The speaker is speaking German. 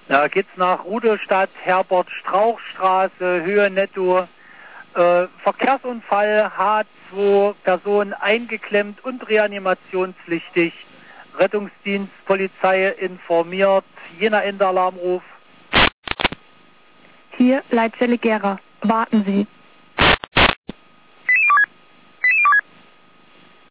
Da geht's nach Rudolstadt, Herbert-Strauch-Straße, Höhe netto. Verkehrsunfall, H2, Person eingeklemmt und reanimationspflichtig. Rettungsdienst, Polizei informiert. Jener Ende Alarmruf. Hier Leitzelle Gera. Warten Sie.